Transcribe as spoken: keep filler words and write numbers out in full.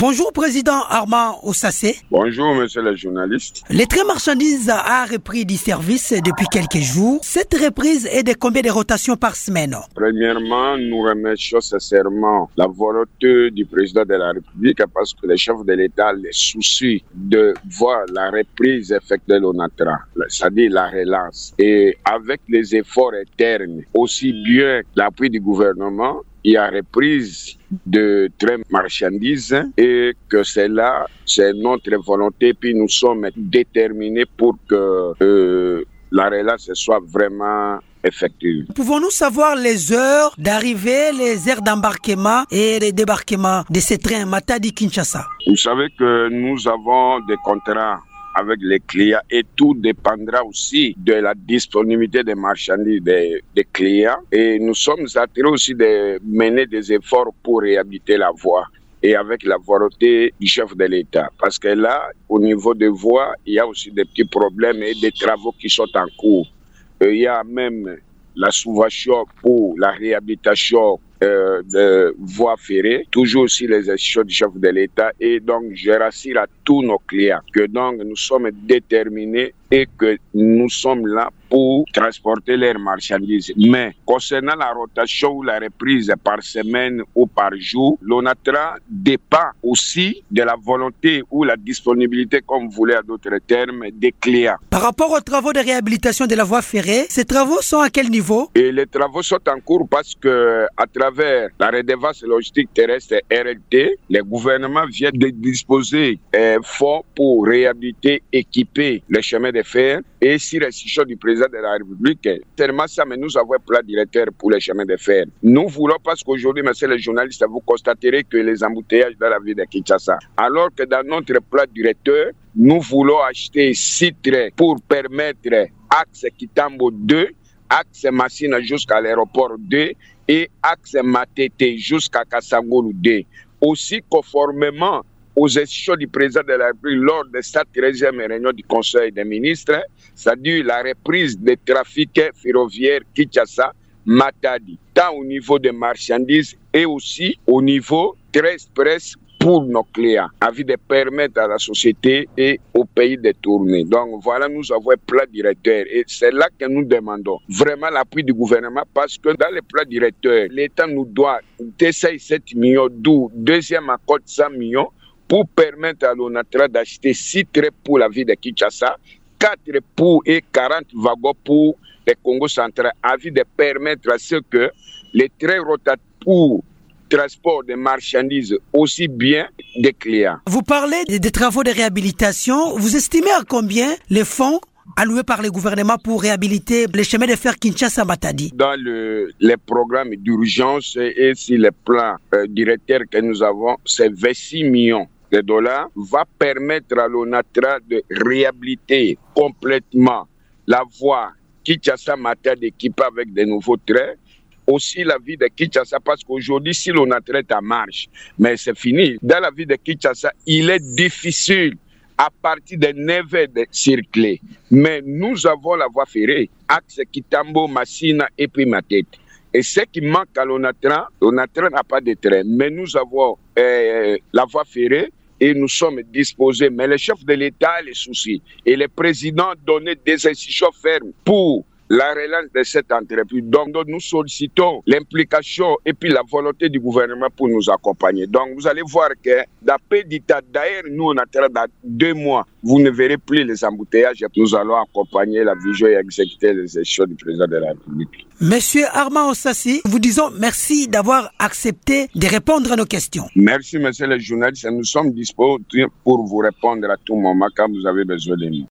Bonjour Président Armand Ossassé. Bonjour Monsieur le journaliste. Le train marchandises a repris du service depuis quelques jours. Cette reprise est de combien de rotations par semaine? Premièrement, nous remercions sincèrement la volonté du président de la République parce que le chef de l'État a le souci de voir la reprise effectuée de l'ONATRA, c'est-à-dire la relance. Et avec les efforts internes, aussi bien l'appui du gouvernement, il y a reprise de trains marchandises et que c'est là, c'est notre volonté. Puis nous sommes déterminés pour que euh, la relance soit vraiment effective. Pouvons-nous savoir les heures d'arrivée, les heures d'embarquement et de débarquement de ces trains Matadi-Kinshasa? Vous savez que nous avons des contrats avec les clients et tout dépendra aussi de la disponibilité des marchandises des, des clients. Et nous sommes attirés aussi de mener des efforts pour réhabiliter la voie et avec la volonté du chef de l'État. Parce que là, au niveau des voies, il y a aussi des petits problèmes et des travaux qui sont en cours. Et il y a même la subvention pour la réhabilitation Euh, de voies ferrées, toujours aussi les institutions du chef de l'État. Et donc, je rassure à tous nos clients que donc nous sommes déterminés et que nous sommes là pour transporter leurs marchandises. Mais concernant la rotation ou la reprise par semaine ou par jour, l'ONATRA dépend aussi de la volonté ou la disponibilité, comme vous voulez à d'autres termes, des clients. Par rapport aux travaux de réhabilitation de la voie ferrée, ces travaux sont à quel niveau? Et les travaux sont en cours parce que à travers la redevance logistique terrestre R L T, le gouvernement vient de disposer un fonds pour réhabiliter, équiper les chemins de fer. Et si l'institution du président de la République, tellement ça, mais nous avons un plan directeur pour les chemins de fer. Nous voulons, parce qu'aujourd'hui, monsieur le journaliste, vous constaterez que les embouteillages dans la ville de Kinshasa. Alors que dans notre plan directeur, nous voulons acheter six trains pour permettre axe Kitambo deux, axe Massina jusqu'à l'aéroport deux et axe Matete jusqu'à Kassangolu deux. Aussi conformément aux institutions du président de la République lors de sa treizième réunion du Conseil des ministres, c'est-à-dire la reprise des trafics ferroviaires Kinshasa-Matadi, tant au niveau des marchandises et aussi au niveau très express pour nos clients, afin de permettre à la société et au pays de tourner. Donc voilà, nous avons un plan directeur et c'est là que nous demandons vraiment l'appui du gouvernement parce que dans le plan directeur, l'État nous doit deux cent sept millions, d'où deuxième accord de cent millions pour permettre à l'ONATRA d'acheter six trains pour la ville de Kinshasa, quatre pour et quarante wagons pour le Congo central, afin de permettre à ce que les trains rotatifs pour transport de marchandises aussi bien des clients. Vous parlez des travaux de réhabilitation. Vous estimez à combien les fonds alloués par le gouvernement pour réhabiliter les chemins de fer Kinshasa-Matadi? Dans le, les programmes d'urgence et sur les plans euh, directeurs que nous avons, c'est vingt-six millions de dollars, va permettre à l'ONATRA de réhabiliter complètement la voie Kinshasa-Matadi équipée avec de nouveaux trains. Aussi la ville de Kinshasa, parce qu'aujourd'hui, si l'ONATRA est en marche, mais c'est fini. Dans la ville de Kinshasa, il est difficile à partir de neuf heures de circuler. Mais nous avons la voie ferrée, axe Kitambo, Massina et puis Matete. Et ce qui manque à l'ONATRA, l'ONATRA n'a pas de train, mais nous avons euh, la voie ferrée et nous sommes disposés. Mais le chef de l'État a les soucis. Et le président a donné des institutions fermes pour la relance de cette entreprise. Donc, donc nous sollicitons l'implication et puis la volonté du gouvernement pour nous accompagner. Donc vous allez voir que d'après d'État, d'ailleurs nous on a dans deux mois, vous ne verrez plus les embouteillages. Nous allons accompagner la vision et exécuter les actions du président de la République. Monsieur Armand Ossassé, vous disons merci d'avoir accepté de répondre à nos questions. Merci monsieur le journaliste, nous sommes disponibles pour vous répondre à tout moment quand vous avez besoin de nous.